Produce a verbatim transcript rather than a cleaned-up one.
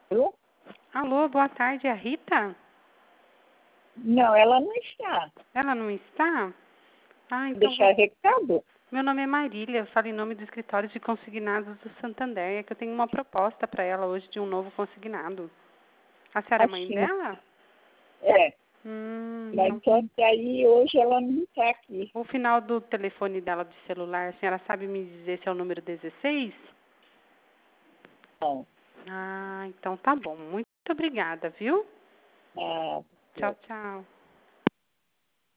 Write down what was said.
Alô? Alô, boa tarde, é a Rita? Não, ela não está. Ela não está? Ah, então Deixar recado? meu nome é Marília, eu falo em nome do escritório de consignados do Santander, é que eu tenho uma proposta para ela hoje de um novo consignado. A senhora é mãe Assim, dela? é. Hum, Mas então. só que aí hoje ela não está aqui. O final do telefone dela de celular, a senhora sabe me dizer se é o número dezesseis? Não. Ah, então tá bom. Muito obrigada, viu? Ah, Tchau, tchau.